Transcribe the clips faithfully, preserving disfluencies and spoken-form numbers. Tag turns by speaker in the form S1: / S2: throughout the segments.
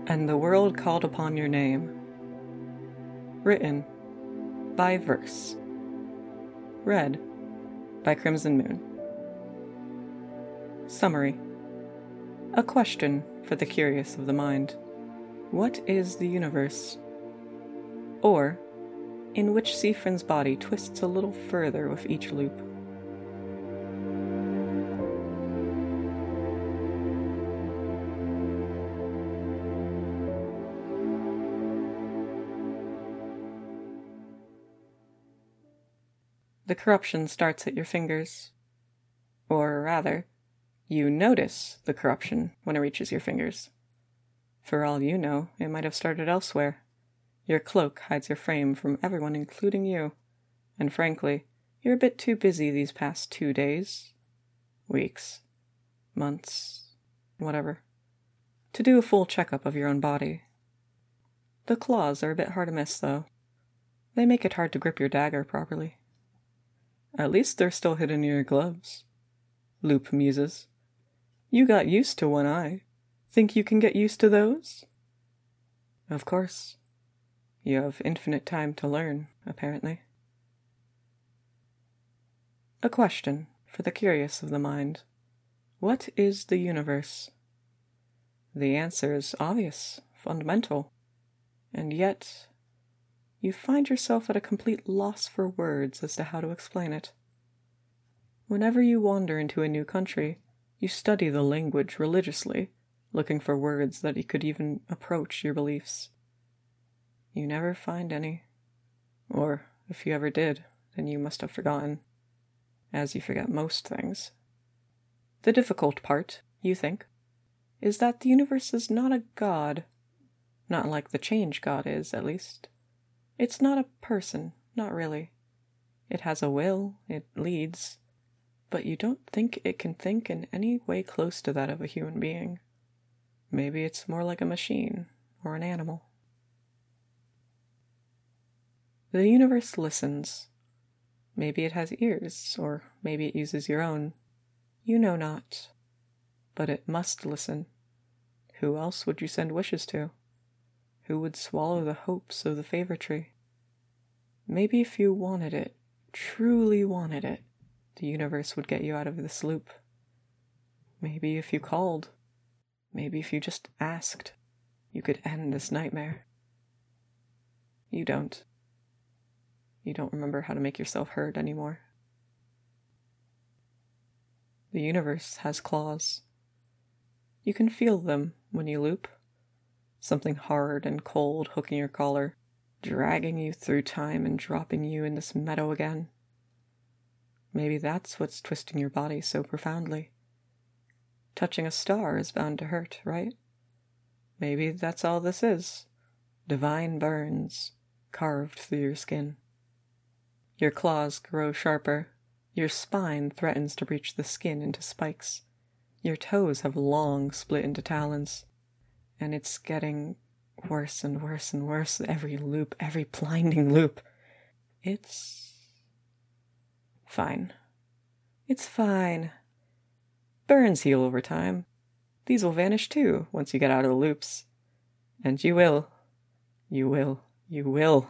S1: And the world called upon your name. Written by Verse. Read by Crimson Moon. Summary. A question for the curious of the mind. What is the universe? Or, in which Siffrin's body twists a little further with each loop. The corruption starts at your fingers. Or rather, you notice the corruption when it reaches your fingers. For all you know, it might have started elsewhere. Your cloak hides your frame from everyone, including you. And frankly, you're a bit too busy these past two days, weeks, months, whatever, to do a full checkup of your own body. The claws are a bit hard to miss, though. They make it hard to grip your dagger properly. At least they're still hidden in your gloves. Loop muses. You got used to one eye. Think you can get used to those? Of course. You have infinite time to learn, apparently. A question for the curious of the mind. What is the universe? The answer is obvious, fundamental, and yet you find yourself at a complete loss for words as to how to explain it. Whenever you wander into a new country, you study the language religiously, looking for words that could even approach your beliefs. You never find any. Or, if you ever did, then you must have forgotten. As you forget most things. The difficult part, you think, is that the universe is not a god. Not like the change god is, at least. It's not a person, not really. It has a will, it leads, but you don't think it can think in any way close to that of a human being. Maybe it's more like a machine, or an animal. The universe listens. Maybe it has ears, or maybe it uses your own. You know not. But it must listen. Who else would you send wishes to? Who would swallow the hopes of the favor tree? Maybe if you wanted it, truly wanted it, the universe would get you out of this loop. Maybe if you called, maybe if you just asked, you could end this nightmare. You don't. You don't remember how to make yourself heard anymore. The universe has claws. You can feel them when you loop. Something hard and cold hooking your collar, dragging you through time and dropping you in this meadow again. Maybe that's what's twisting your body so profoundly. Touching a star is bound to hurt, right? Maybe that's all this is. Divine burns, carved through your skin. Your claws grow sharper. Your spine threatens to breach the skin into spikes. Your toes have long split into talons. And it's getting worse and worse and worse every loop, every blinding loop. It's fine. It's fine. Burns heal over time. These will vanish too once you get out of the loops. And you will. You will. You will.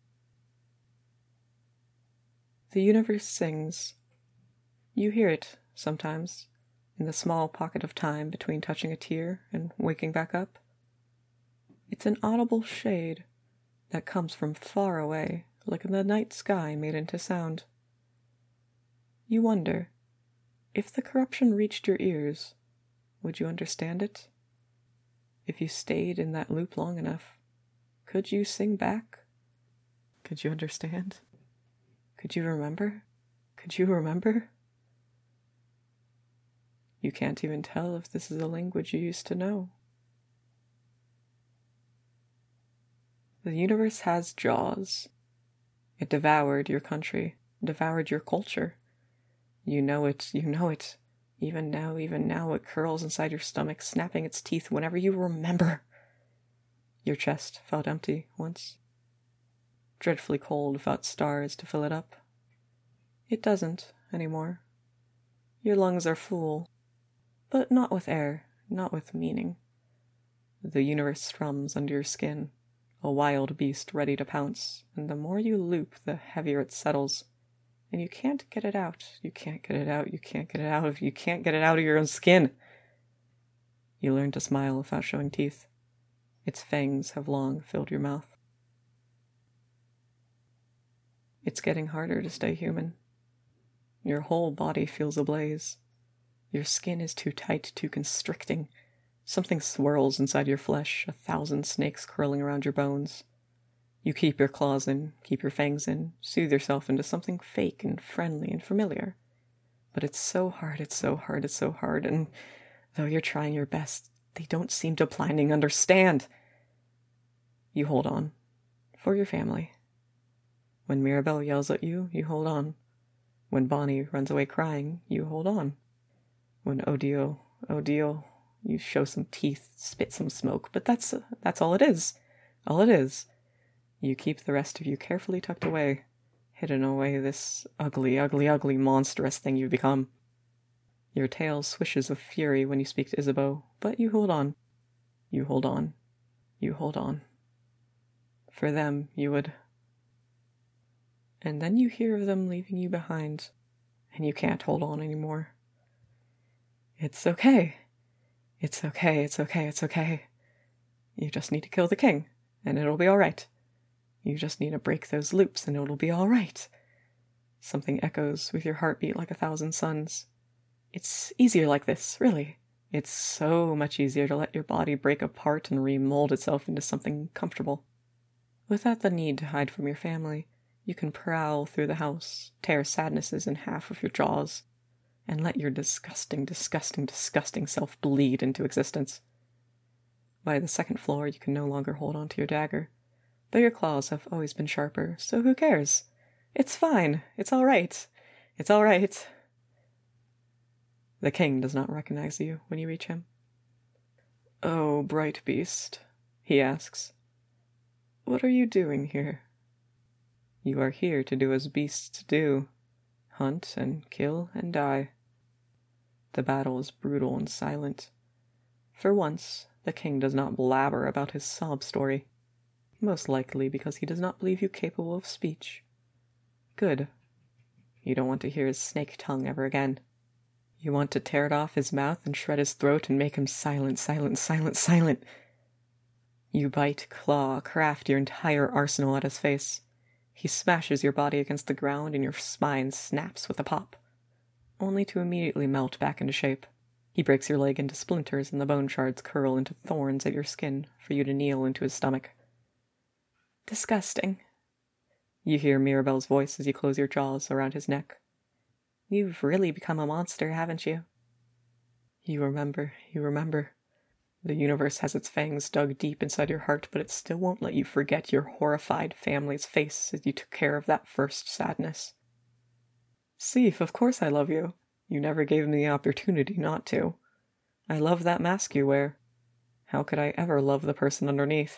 S1: The universe sings. You hear it sometimes in the small pocket of time between touching a tear and waking back up. It's an audible shade that comes from far away, like the night sky made into sound. You wonder, if the corruption reached your ears, would you understand it? If you stayed in that loop long enough, could you sing back? Could you understand? Could you remember? Could you remember? You can't even tell if this is a language you used to know. The universe has jaws. It devoured your country, devoured your culture. You know it, you know it. Even now, even now, it curls inside your stomach, snapping its teeth whenever you remember. Your chest felt empty once. Dreadfully cold without stars to fill it up. It doesn't anymore. Your lungs are full, but not with air, not with meaning. The universe strums under your skin, a wild beast ready to pounce, and the more you loop, the heavier it settles. And you can't get it out, you can't get it out, you can't get it out, if you can't get it out of your own skin. You learn to smile without showing teeth. Its fangs have long filled your mouth. It's getting harder to stay human. Your whole body feels ablaze. Your skin is too tight, too constricting. Something swirls inside your flesh, a thousand snakes curling around your bones. You keep your claws in, keep your fangs in, soothe yourself into something fake and friendly and familiar. But it's so hard, it's so hard, it's so hard, and though you're trying your best, they don't seem to blinding understand. You hold on. For your family. When Mirabelle yells at you, you hold on. When Bonnie runs away crying, you hold on. When Odile, Odile, you show some teeth, spit some smoke, but that's, uh, that's all it is. All it is. You keep the rest of you carefully tucked away, hidden away this ugly, ugly, ugly, monstrous thing you've become. Your tail swishes with fury when you speak to Isabeau, but you hold on. You hold on. You hold on. For them, you would. And then you hear of them leaving you behind, and you can't hold on anymore. It's okay. It's okay, it's okay, it's okay. You just need to kill the king, and it'll be all right. You just need to break those loops, and it'll be all right. Something echoes with your heartbeat like a thousand suns. It's easier like this, really. It's so much easier to let your body break apart and remold itself into something comfortable. Without the need to hide from your family, you can prowl through the house, tear sadnesses in half with your jaws, and let your disgusting, disgusting, disgusting self bleed into existence. By the second floor, you can no longer hold on to your dagger, but your claws have always been sharper, so who cares? It's fine. It's all right. It's all right. The king does not recognize you when you reach him. "Oh, bright beast," he asks, "what are you doing here?" "You are here to do as beasts do, hunt and kill and die." The battle is brutal and silent. For once, the king does not blabber about his sob story, most likely because he does not believe you capable of speech. Good. You don't want to hear his snake tongue ever again. You want to tear it off his mouth and shred his throat and make him silent, silent, silent, silent. You bite, claw, craft your entire arsenal at his face. He smashes your body against the ground and your spine snaps with a pop, only to immediately melt back into shape. He breaks your leg into splinters and the bone shards curl into thorns at your skin for you to kneel into his stomach. Disgusting. You hear Mirabelle's voice as you close your jaws around his neck. You've really become a monster, haven't you? You remember, you remember. The universe has its fangs dug deep inside your heart, but it still won't let you forget your horrified family's face as you took care of that first sadness. Sif, of course I love you. You never gave me the opportunity not to. I love that mask you wear. How could I ever love the person underneath?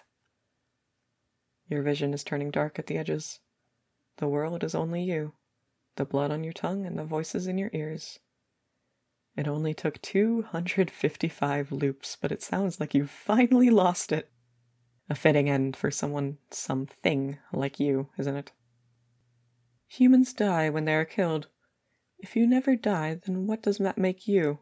S1: Your vision is turning dark at the edges. The world is only you, the blood on your tongue and the voices in your ears. It only took two hundred fifty-five loops, but it sounds like you've finally lost it. A fitting end for someone, something like you, isn't it? Humans die when they are killed. If you never die, then what does that make you?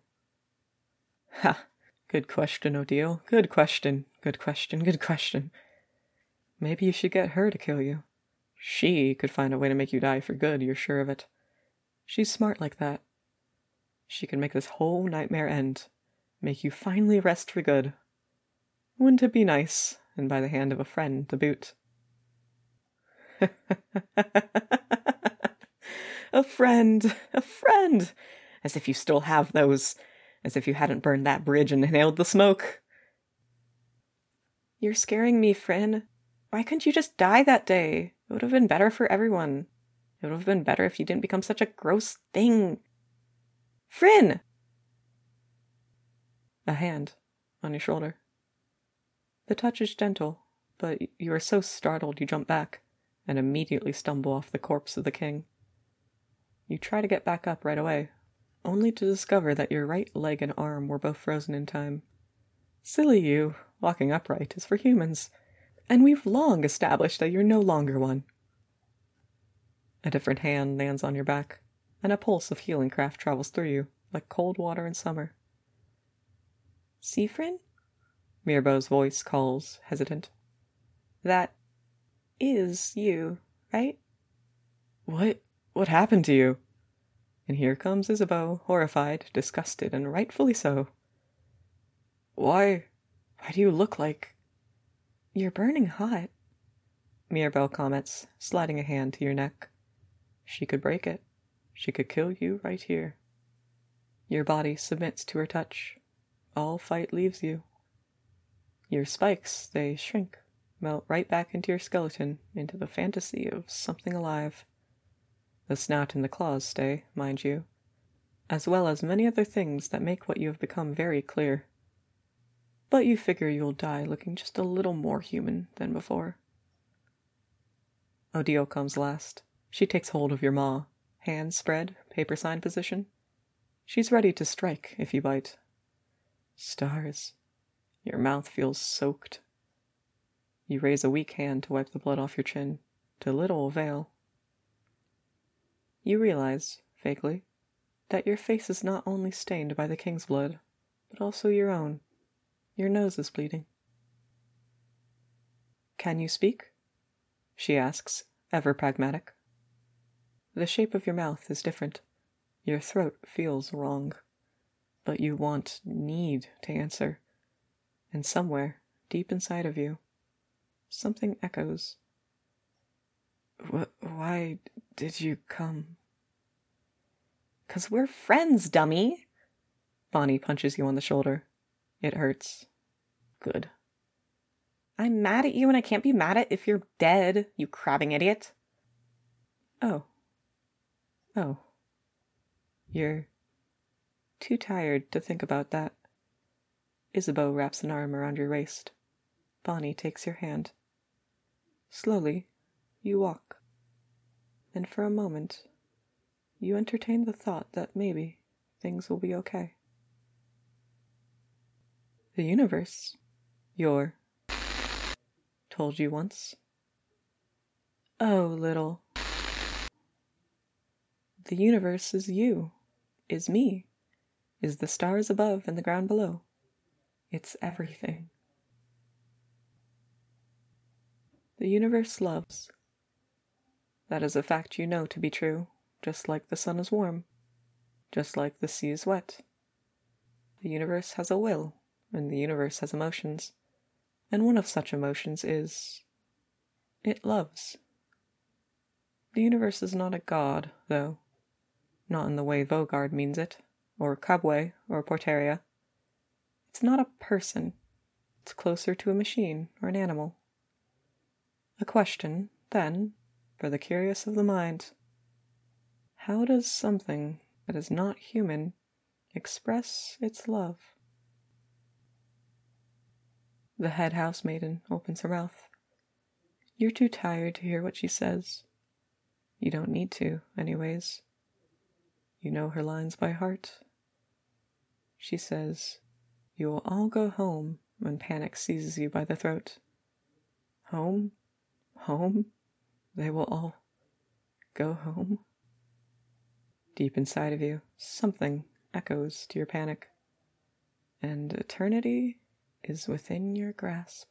S1: Ha! Good question, Odile. Good question. Good question. Good question. Maybe you should get her to kill you. She could find a way to make you die for good, you're sure of it. She's smart like that. She could make this whole nightmare end. Make you finally rest for good. Wouldn't it be nice? And by the hand of a friend to boot. A friend! A friend! As if you still have those. As if you hadn't burned that bridge and inhaled the smoke. You're scaring me, Frin. Why couldn't you just die that day? It would have been better for everyone. It would have been better if you didn't become such a gross thing. Frin! A hand on your shoulder. The touch is gentle, but you are so startled you jump back and immediately stumble off the corpse of the king. You try to get back up right away, only to discover that your right leg and arm were both frozen in time. Silly you, walking upright is for humans, and we've long established that you're no longer one. A different hand lands on your back, and a pulse of healing craft travels through you, like cold water in summer. Siffrin? Mirabau's voice calls, hesitant. That is you, right? What? What happened to you? And here comes Isabeau, horrified, disgusted, and rightfully so. Why? Why do you look like... You're burning hot, Mirabau comments, sliding a hand to your neck. She could break it. She could kill you right here. Your body submits to her touch. All fight leaves you. Your spikes, they shrink, melt right back into your skeleton, into the fantasy of something alive. The snout and the claws stay, mind you, as well as many other things that make what you have become very clear. But you figure you'll die looking just a little more human than before. Odile comes last. She takes hold of your maw, hands spread, paper sign position. She's ready to strike if you bite. Stars. Your mouth feels soaked. You raise a weak hand to wipe the blood off your chin, to little avail. You realize, vaguely, that your face is not only stained by the king's blood, but also your own. Your nose is bleeding. Can you speak? She asks, ever pragmatic. The shape of your mouth is different. Your throat feels wrong. But you want, need to answer. And somewhere, deep inside of you, something echoes. Wh- why did you come? 'Cause we're friends, dummy! Bonnie punches you on the shoulder. It hurts. Good. I'm mad at you and I can't be mad at if you're dead, you crabbing idiot. Oh. Oh. You're too tired to think about that. Isabeau wraps an arm around your waist. Bonnie takes your hand. Slowly, you walk. And for a moment, you entertain the thought that maybe things will be okay. The universe, your, told you once. Oh, little. The universe is you, is me, is the stars above and the ground below. It's everything. The universe loves. That is a fact you know to be true, just like the sun is warm, just like the sea is wet. The universe has a will, and the universe has emotions, and one of such emotions is... it loves. The universe is not a god, though. Not in the way Vogard means it, or Cabway, or Porteria. It's not a person. It's closer to a machine or an animal. A question, then, for the curious of the mind. How does something that is not human express its love? The head housemaiden opens her mouth. You're too tired to hear what she says. You don't need to, anyways. You know her lines by heart. She says, you will all go home when panic seizes you by the throat. Home? Home? They will all go home? Deep inside of you, something echoes to your panic. And eternity is within your grasp.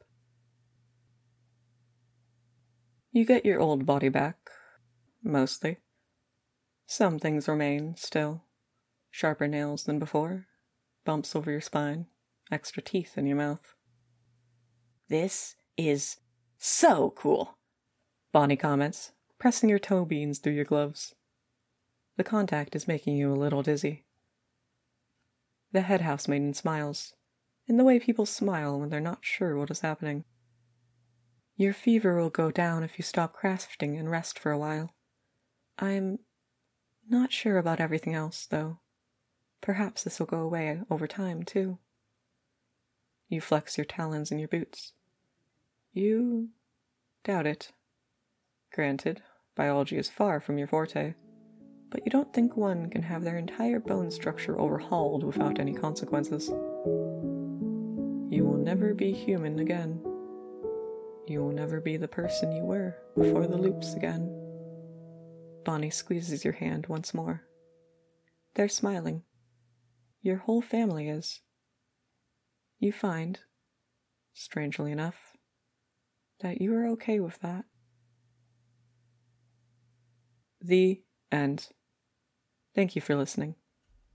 S1: You get your old body back, mostly. Some things remain, still. Sharper nails than before, bumps over your spine, extra teeth in your mouth. This is so cool, Bonnie comments, pressing your toe beans through your gloves. The contact is making you a little dizzy. The head housemaiden smiles, in the way people smile when they're not sure what is happening. Your fever will go down if you stop crafting and rest for a while. I'm not sure about everything else, though. Perhaps this will go away over time, too. You flex your talons in your boots. You doubt it. Granted, biology is far from your forte, but you don't think one can have their entire bone structure overhauled without any consequences. You will never be human again. You will never be the person you were before the loops again. Bonnie squeezes your hand once more. They're smiling. Your whole family is. You find, strangely enough, that you are okay with that. The end. Thank you for listening.